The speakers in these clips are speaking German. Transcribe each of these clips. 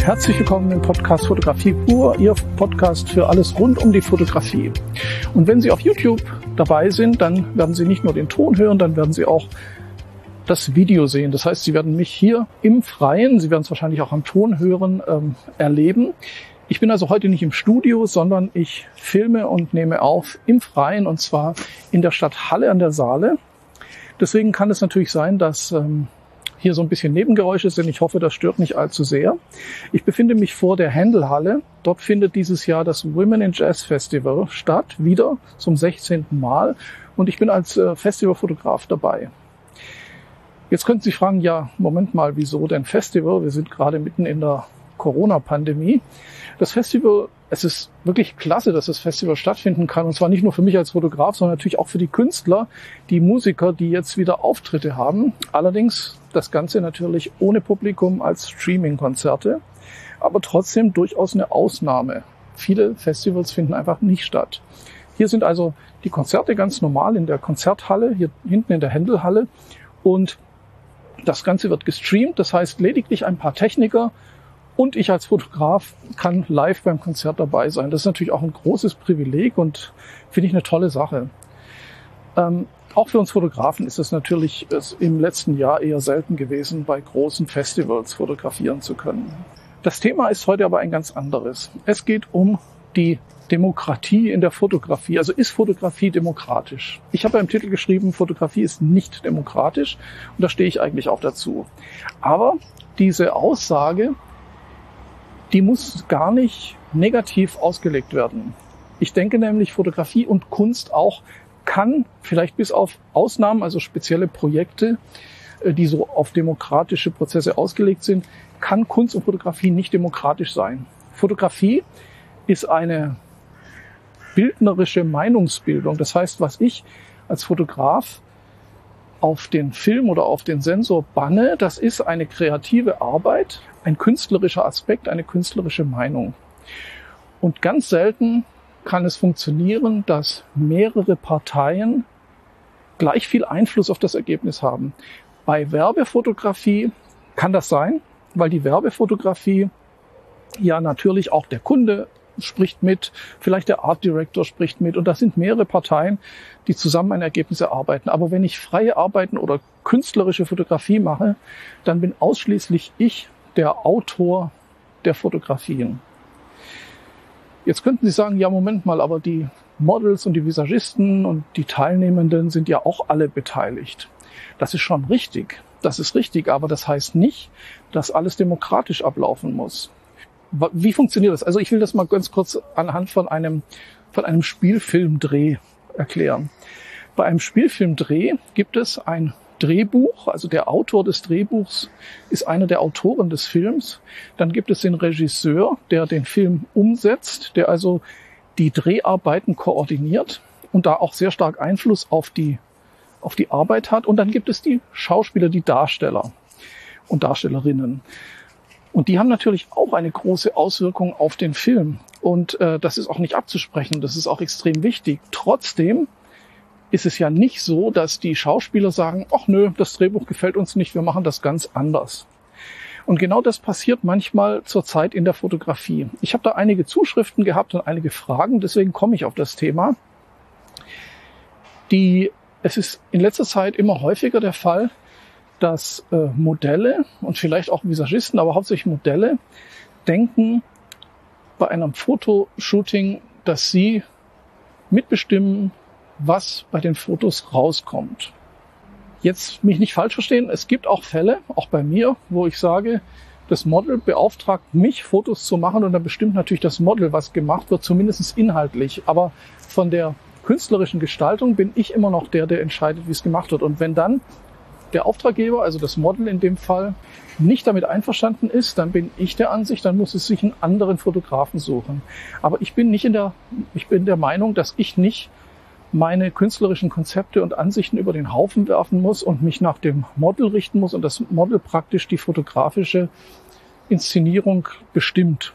Herzlich willkommen im Podcast Fotografie pur, Ihr Podcast für alles rund um die Fotografie. Und wenn Sie auf YouTube dabei sind, dann werden Sie nicht nur den Ton hören, dann werden Sie auch das Video sehen. Das heißt, Sie werden mich hier im Freien, Sie werden es wahrscheinlich auch am Ton hören, erleben. Ich bin also heute nicht im Studio, sondern ich filme und nehme auf im Freien, und zwar in der Stadt Halle an der Saale. Deswegen kann es natürlich sein, dass hier so ein bisschen Nebengeräusche sind. Ich hoffe, das stört nicht allzu sehr. Ich befinde mich vor der Händel-Halle. Dort findet dieses Jahr das Women in Jazz Festival statt, wieder zum 16. Mal. Und ich bin als Festivalfotograf dabei. Jetzt könnten Sie fragen, ja, Moment mal, wieso denn Festival? Wir sind gerade mitten in der Corona-Pandemie. Das Festival, es ist wirklich klasse, dass das Festival stattfinden kann. Und zwar nicht nur für mich als Fotograf, sondern natürlich auch für die Künstler, die Musiker, die jetzt wieder Auftritte haben. Allerdings das Ganze natürlich ohne Publikum als Streaming-Konzerte, aber trotzdem durchaus eine Ausnahme. Viele Festivals finden einfach nicht statt. Hier sind also die Konzerte ganz normal in der Konzerthalle, hier hinten in der Händel-Halle. Und das Ganze wird gestreamt, das heißt lediglich ein paar Techniker und ich als Fotograf kann live beim Konzert dabei sein. Das ist natürlich auch ein großes Privileg und finde ich eine tolle Sache. Auch für uns Fotografen ist es natürlich im letzten Jahr eher selten gewesen, bei großen Festivals fotografieren zu können. Das Thema ist heute aber ein ganz anderes. Es geht um die Demokratie in der Fotografie. Also ist Fotografie demokratisch? Ich habe im Titel geschrieben, Fotografie ist nicht demokratisch, und da stehe ich eigentlich auch dazu. Aber diese Aussage, die muss gar nicht negativ ausgelegt werden. Ich denke nämlich, Fotografie und Kunst auch kann, vielleicht bis auf Ausnahmen, also spezielle Projekte, die so auf demokratische Prozesse ausgelegt sind, kann Kunst und Fotografie nicht demokratisch sein. Fotografie ist eine bildnerische Meinungsbildung. Das heißt, was ich als Fotograf auf den Film oder auf den Sensor banne, das ist eine kreative Arbeit, ein künstlerischer Aspekt, eine künstlerische Meinung. Und ganz selten kann es funktionieren, dass mehrere Parteien gleich viel Einfluss auf das Ergebnis haben. Bei Werbefotografie kann das sein, weil die Werbefotografie ja natürlich auch der Kunde spricht mit, vielleicht der Art Director spricht mit, und das sind mehrere Parteien, die zusammen ein Ergebnis erarbeiten. Aber wenn ich freie Arbeiten oder künstlerische Fotografie mache, dann bin ausschließlich ich der Autor der Fotografien. Jetzt könnten Sie sagen, ja, Moment mal, aber die Models und die Visagisten und die Teilnehmenden sind ja auch alle beteiligt. Das ist schon richtig, das ist richtig, aber das heißt nicht, dass alles demokratisch ablaufen muss. Wie funktioniert das? Also ich will das mal ganz kurz anhand von einem Spielfilmdreh erklären. Bei einem Spielfilmdreh gibt es ein Drehbuch, also der Autor des Drehbuchs ist einer der Autoren des Films. Dann gibt es den Regisseur, der den Film umsetzt, der also die Dreharbeiten koordiniert und da auch sehr stark Einfluss auf die Arbeit hat. Und dann gibt es die Schauspieler, die Darsteller und Darstellerinnen. Und die haben natürlich auch eine große Auswirkung auf den Film. Und das ist auch nicht abzusprechen, das ist auch extrem wichtig. Trotzdem ist es ja nicht so, dass die Schauspieler sagen, ach nö, das Drehbuch gefällt uns nicht, wir machen das ganz anders. Und genau das passiert manchmal zurzeit in der Fotografie. Ich habe da einige Zuschriften gehabt und einige Fragen, deswegen komme ich auf das Thema. Es ist in letzter Zeit immer häufiger der Fall, dass Modelle und vielleicht auch Visagisten, aber hauptsächlich Modelle, denken bei einem Fotoshooting, dass sie mitbestimmen, was bei den Fotos rauskommt. Jetzt mich nicht falsch verstehen, es gibt auch Fälle, auch bei mir, wo ich sage, das Model beauftragt mich, Fotos zu machen, und dann bestimmt natürlich das Model, was gemacht wird, zumindest inhaltlich. Aber von der künstlerischen Gestaltung bin ich immer noch der entscheidet, wie es gemacht wird. Und wenn dann der Auftraggeber, also das Model in dem Fall, nicht damit einverstanden ist, dann bin ich der Ansicht, dann muss es sich einen anderen Fotografen suchen. Aber ich bin der Meinung, dass ich nicht meine künstlerischen Konzepte und Ansichten über den Haufen werfen muss und mich nach dem Model richten muss und das Model praktisch die fotografische Inszenierung bestimmt.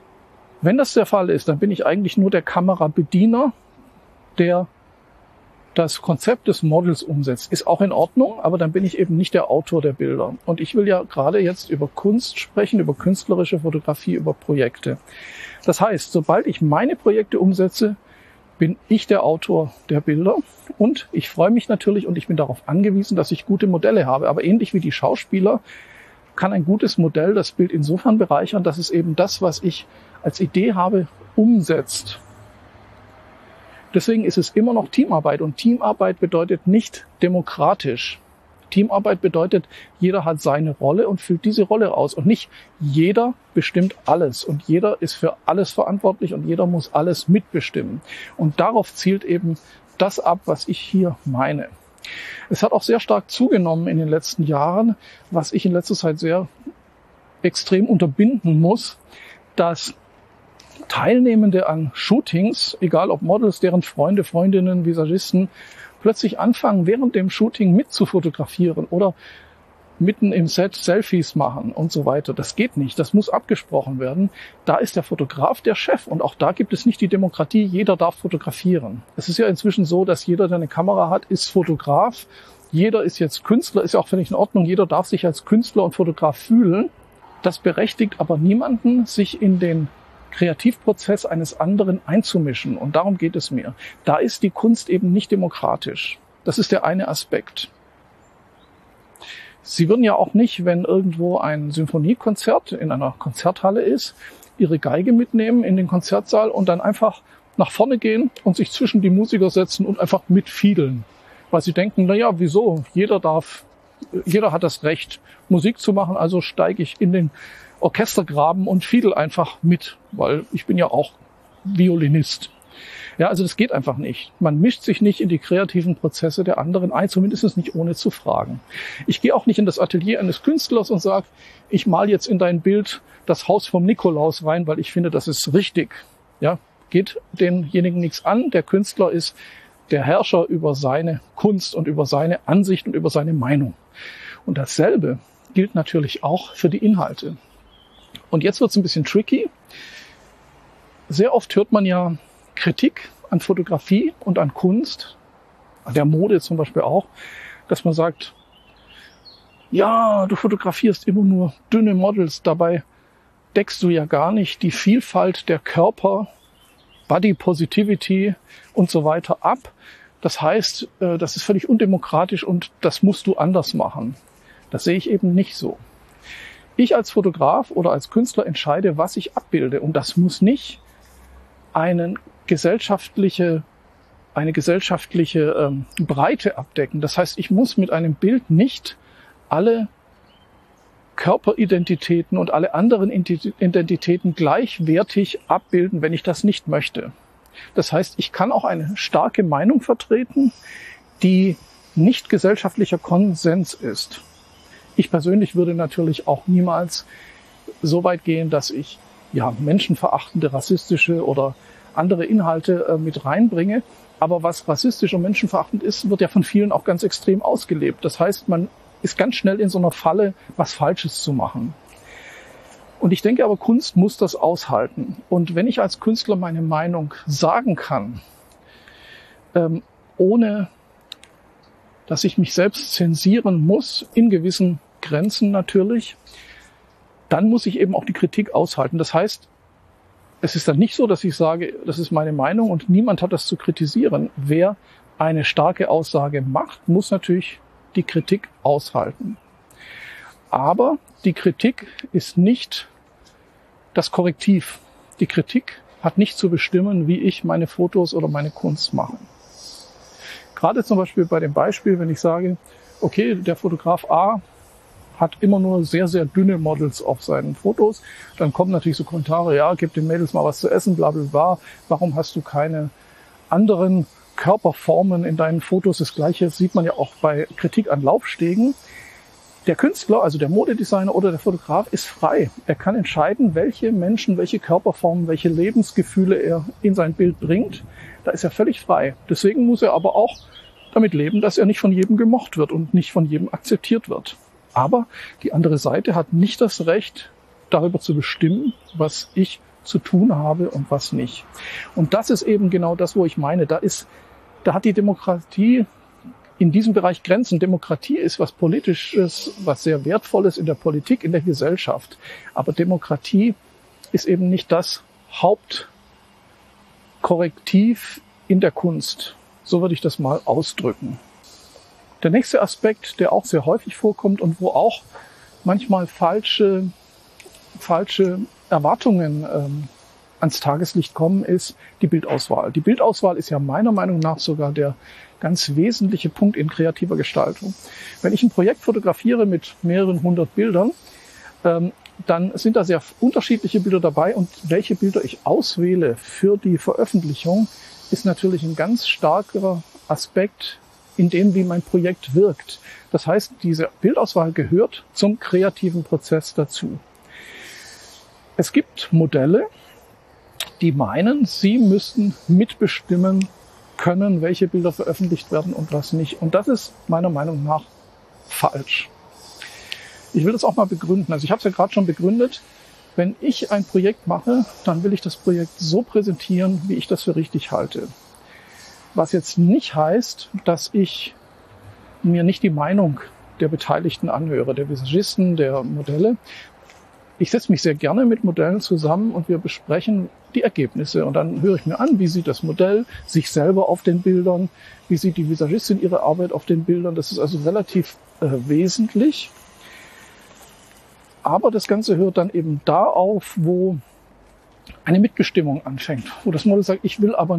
Wenn das der Fall ist, dann bin ich eigentlich nur der Kamerabediener, der das Konzept des Models umsetzt, ist auch in Ordnung, aber dann bin ich eben nicht der Autor der Bilder. Und ich will ja gerade jetzt über Kunst sprechen, über künstlerische Fotografie, über Projekte. Das heißt, sobald ich meine Projekte umsetze, bin ich der Autor der Bilder und ich freue mich natürlich und ich bin darauf angewiesen, dass ich gute Modelle habe. Aber ähnlich wie die Schauspieler kann ein gutes Modell das Bild insofern bereichern, dass es eben das, was ich als Idee habe, umsetzt. Deswegen ist es immer noch Teamarbeit und Teamarbeit bedeutet nicht demokratisch. Teamarbeit bedeutet, jeder hat seine Rolle und füllt diese Rolle aus und nicht jeder bestimmt alles und jeder ist für alles verantwortlich und jeder muss alles mitbestimmen. Und darauf zielt eben das ab, was ich hier meine. Es hat auch sehr stark zugenommen in den letzten Jahren, was ich in letzter Zeit sehr extrem unterbinden muss, dass Teilnehmende an Shootings, egal ob Models, deren Freunde, Freundinnen, Visagisten, plötzlich anfangen, während dem Shooting mitzufotografieren oder mitten im Set Selfies machen und so weiter. Das geht nicht, das muss abgesprochen werden. Da ist der Fotograf der Chef und auch da gibt es nicht die Demokratie, jeder darf fotografieren. Es ist ja inzwischen so, dass jeder, der eine Kamera hat, ist Fotograf. Jeder ist jetzt Künstler, ist ja auch völlig in Ordnung. Jeder darf sich als Künstler und Fotograf fühlen. Das berechtigt aber niemanden, sich in den Kreativprozess eines anderen einzumischen. Und darum geht es mir. Da ist die Kunst eben nicht demokratisch. Das ist der eine Aspekt. Sie würden ja auch nicht, wenn irgendwo ein Symphoniekonzert in einer Konzerthalle ist, Ihre Geige mitnehmen in den Konzertsaal und dann einfach nach vorne gehen und sich zwischen die Musiker setzen und einfach mitfiedeln. Weil Sie denken, naja, wieso? Jeder hat das Recht, Musik zu machen, also steige ich in den Orchestergraben und fiedel einfach mit, weil ich bin ja auch Violinist. Ja, also das geht einfach nicht. Man mischt sich nicht in die kreativen Prozesse der anderen ein, zumindest nicht ohne zu fragen. Ich gehe auch nicht in das Atelier eines Künstlers und sage, ich male jetzt in dein Bild das Haus vom Nikolaus rein, weil ich finde, das ist richtig. Ja, geht denjenigen nichts an. Der Künstler ist der Herrscher über seine Kunst und über seine Ansicht und über seine Meinung. Und dasselbe gilt natürlich auch für die Inhalte. Und jetzt wird es ein bisschen tricky. Sehr oft hört man ja Kritik an Fotografie und an Kunst, an der Mode zum Beispiel auch, dass man sagt, ja, du fotografierst immer nur dünne Models, dabei deckst du ja gar nicht die Vielfalt der Körper, Body Positivity und so weiter ab. Das heißt, das ist völlig undemokratisch und das musst du anders machen. Das sehe ich eben nicht so. Ich als Fotograf oder als Künstler entscheide, was ich abbilde. Und das muss nicht eine gesellschaftliche Breite abdecken. Das heißt, ich muss mit einem Bild nicht alle Körperidentitäten und alle anderen Identitäten gleichwertig abbilden, wenn ich das nicht möchte. Das heißt, ich kann auch eine starke Meinung vertreten, die nicht gesellschaftlicher Konsens ist. Ich persönlich würde natürlich auch niemals so weit gehen, dass ich menschenverachtende, rassistische oder andere Inhalte mit reinbringe. Aber was rassistisch und menschenverachtend ist, wird ja von vielen auch ganz extrem ausgelebt. Das heißt, man ist ganz schnell in so einer Falle, was Falsches zu machen. Und ich denke aber, Kunst muss das aushalten. Und wenn ich als Künstler meine Meinung sagen kann, ohne dass ich mich selbst zensieren muss, in gewissen Grenzen natürlich, dann muss ich eben auch die Kritik aushalten. Das heißt, es ist dann nicht so, dass ich sage, das ist meine Meinung und niemand hat das zu kritisieren. Wer eine starke Aussage macht, muss natürlich die Kritik aushalten. Aber die Kritik ist nicht das Korrektiv. Die Kritik hat nicht zu bestimmen, wie ich meine Fotos oder meine Kunst mache. Gerade zum Beispiel bei dem Beispiel, wenn ich sage, okay, der Fotograf A hat immer nur sehr, sehr dünne Models auf seinen Fotos, dann kommen natürlich so Kommentare, ja, gib den Mädels mal was zu essen, bla bla bla, warum hast du keine anderen Körperformen in deinen Fotos? Das Gleiche sieht man ja auch bei Kritik an Laufstegen. Der Künstler, also der Modedesigner oder der Fotograf, ist frei. Er kann entscheiden, welche Menschen, welche Körperformen, welche Lebensgefühle er in sein Bild bringt. Da ist er völlig frei. Deswegen muss er aber auch damit leben, dass er nicht von jedem gemocht wird und nicht von jedem akzeptiert wird. Aber die andere Seite hat nicht das Recht, darüber zu bestimmen, was ich zu tun habe und was nicht. Und das ist eben genau das, wo ich meine. Da ist Da hat die Demokratie in diesem Bereich Grenzen. Demokratie ist was Politisches, was sehr Wertvolles in der Politik, in der Gesellschaft. Aber Demokratie ist eben nicht das Hauptkorrektiv in der Kunst. So würde ich das mal ausdrücken. Der nächste Aspekt, der auch sehr häufig vorkommt und wo auch manchmal falsche Erwartungen ans Tageslicht kommen, ist die Bildauswahl. Die Bildauswahl ist ja meiner Meinung nach sogar der ganz wesentliche Punkt in kreativer Gestaltung. Wenn ich ein Projekt fotografiere mit mehreren hundert Bildern, dann sind da sehr unterschiedliche Bilder dabei und welche Bilder ich auswähle für die Veröffentlichung, ist natürlich ein ganz starker Aspekt in dem, wie mein Projekt wirkt. Das heißt, diese Bildauswahl gehört zum kreativen Prozess dazu. Es gibt Modelle, die meinen, sie müssten mitbestimmen können, welche Bilder veröffentlicht werden und was nicht. Und das ist meiner Meinung nach falsch. Ich will das auch mal begründen. Also ich habe es ja gerade schon begründet. Wenn ich ein Projekt mache, dann will ich das Projekt so präsentieren, wie ich das für richtig halte. Was jetzt nicht heißt, dass ich mir nicht die Meinung der Beteiligten anhöre, der Visagisten, der Modelle. Ich setze mich sehr gerne mit Modellen zusammen und wir besprechen die Ergebnisse. Und dann höre ich mir an, wie sieht das Modell sich selber auf den Bildern, wie sieht die Visagistin ihre Arbeit auf den Bildern. Das ist also relativ wesentlich. Aber das Ganze hört dann eben da auf, wo eine Mitbestimmung anfängt, wo das Modell sagt, ich will aber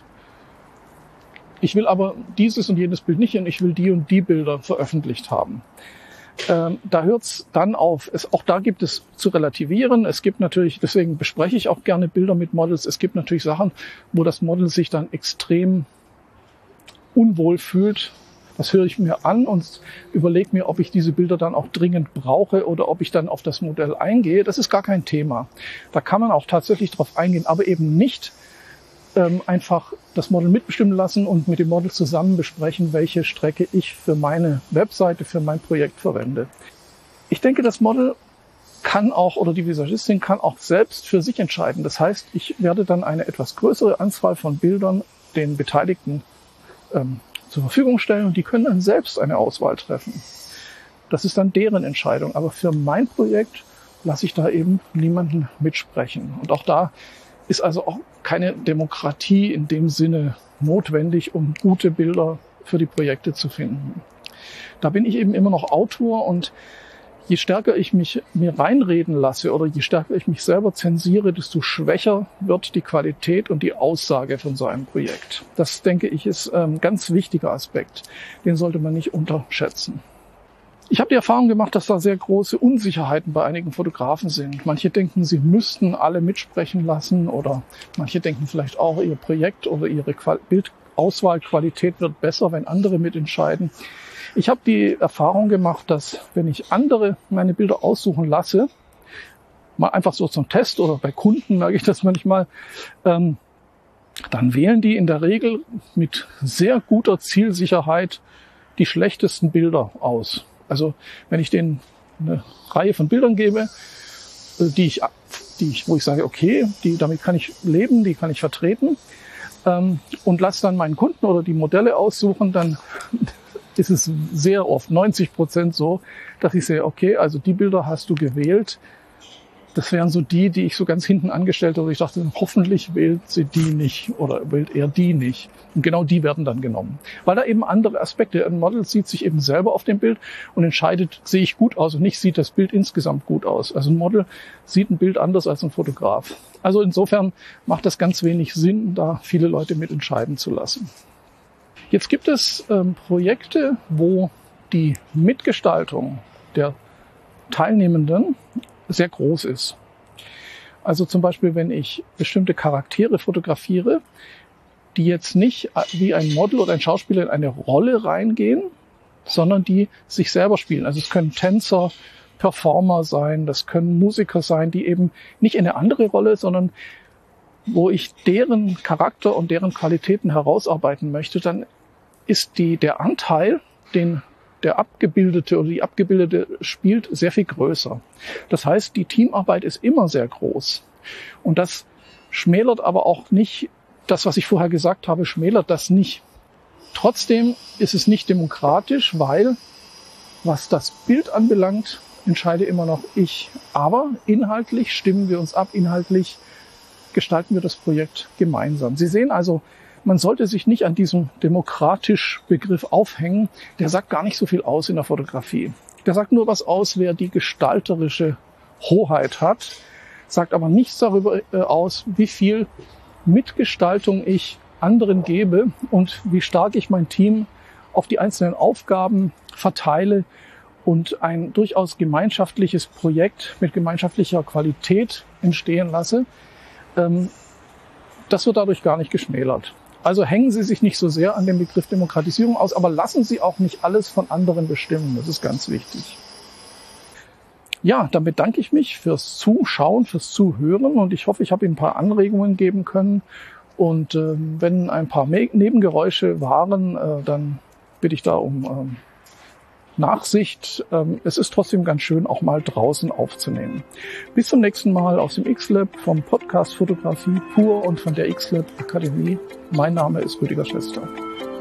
dieses und jenes Bild nicht und ich will die und die Bilder veröffentlicht haben. Da hört's dann auf. Auch da gibt es zu relativieren. Es gibt natürlich, deswegen bespreche ich auch gerne Bilder mit Models. Es gibt natürlich Sachen, wo das Model sich dann extrem unwohl fühlt. Das höre ich mir an und überlege mir, ob ich diese Bilder dann auch dringend brauche oder ob ich dann auf das Modell eingehe. Das ist gar kein Thema. Da kann man auch tatsächlich drauf eingehen, aber eben nicht einfach das Model mitbestimmen lassen und mit dem Model zusammen besprechen, welche Strecke ich für meine Webseite, für mein Projekt verwende. Ich denke, das Model kann auch, oder die Visagistin kann auch selbst für sich entscheiden. Das heißt, ich werde dann eine etwas größere Anzahl von Bildern den Beteiligten zur Verfügung stellen und die können dann selbst eine Auswahl treffen. Das ist dann deren Entscheidung. Aber für mein Projekt lasse ich da eben niemanden mitsprechen. Und auch da ist also auch keine Demokratie in dem Sinne notwendig, um gute Bilder für die Projekte zu finden. Da bin ich eben immer noch Autor und je stärker ich mir reinreden lasse oder je stärker ich mich selber zensiere, desto schwächer wird die Qualität und die Aussage von so einem Projekt. Das, denke ich, ist ein ganz wichtiger Aspekt. Den sollte man nicht unterschätzen. Ich habe die Erfahrung gemacht, dass da sehr große Unsicherheiten bei einigen Fotografen sind. Manche denken, sie müssten alle mitsprechen lassen oder manche denken vielleicht auch, ihr Projekt oder ihre Bildauswahlqualität wird besser, wenn andere mitentscheiden. Ich habe die Erfahrung gemacht, dass wenn ich andere meine Bilder aussuchen lasse, mal einfach so zum Test oder bei Kunden merke ich das manchmal, dann wählen die in der Regel mit sehr guter Zielsicherheit die schlechtesten Bilder aus. Also wenn ich denen eine Reihe von Bildern gebe, wo ich sage, okay, damit kann ich leben, die kann ich vertreten, und lasse dann meinen Kunden oder die Modelle aussuchen, dann ist es sehr oft 90% so, dass ich sehe, okay, also die Bilder hast du gewählt. Das wären so die ich so ganz hinten angestellt habe. Also ich dachte, hoffentlich wählt sie die nicht oder wählt er die nicht. Und genau die werden dann genommen. Weil da eben andere Aspekte, ein Model sieht sich eben selber auf dem Bild und entscheidet, sehe ich gut aus und nicht sieht das Bild insgesamt gut aus. Also ein Model sieht ein Bild anders als ein Fotograf. Also insofern macht das ganz wenig Sinn, da viele Leute mitentscheiden zu lassen. Jetzt gibt es Projekte, wo die Mitgestaltung der Teilnehmenden sehr groß ist. Also zum Beispiel, wenn ich bestimmte Charaktere fotografiere, die jetzt nicht wie ein Model oder ein Schauspieler in eine Rolle reingehen, sondern die sich selber spielen. Also es können Tänzer, Performer sein, das können Musiker sein, die eben nicht in eine andere Rolle, sondern wo ich deren Charakter und deren Qualitäten herausarbeiten möchte, dann ist der Anteil, den der Abgebildete oder die Abgebildete spielt, sehr viel größer. Das heißt, die Teamarbeit ist immer sehr groß. Und das schmälert aber auch nicht, das, was ich vorher gesagt habe, schmälert das nicht. Trotzdem ist es nicht demokratisch, weil, was das Bild anbelangt, entscheide immer noch ich. Aber inhaltlich stimmen wir uns ab, inhaltlich gestalten wir das Projekt gemeinsam. Sie sehen also, man sollte sich nicht an diesem demokratisch Begriff aufhängen. Der sagt gar nicht so viel aus in der Fotografie. Der sagt nur was aus, wer die gestalterische Hoheit hat, sagt aber nichts darüber aus, wie viel Mitgestaltung ich anderen gebe und wie stark ich mein Team auf die einzelnen Aufgaben verteile und ein durchaus gemeinschaftliches Projekt mit gemeinschaftlicher Qualität entstehen lasse. Das wird dadurch gar nicht geschmälert. Also hängen Sie sich nicht so sehr an dem Begriff Demokratisierung aus, aber lassen Sie auch nicht alles von anderen bestimmen. Das ist ganz wichtig. Ja, dann bedanke ich mich fürs Zuschauen, fürs Zuhören und ich hoffe, ich habe Ihnen ein paar Anregungen geben können. Und wenn ein paar Nebengeräusche waren, dann bitte ich da um Nachsicht. Es ist trotzdem ganz schön, auch mal draußen aufzunehmen. Bis zum nächsten Mal aus dem X-Lab vom Podcast Fotografie pur und von der X-Lab Akademie. Mein Name ist Rüdiger Schwester.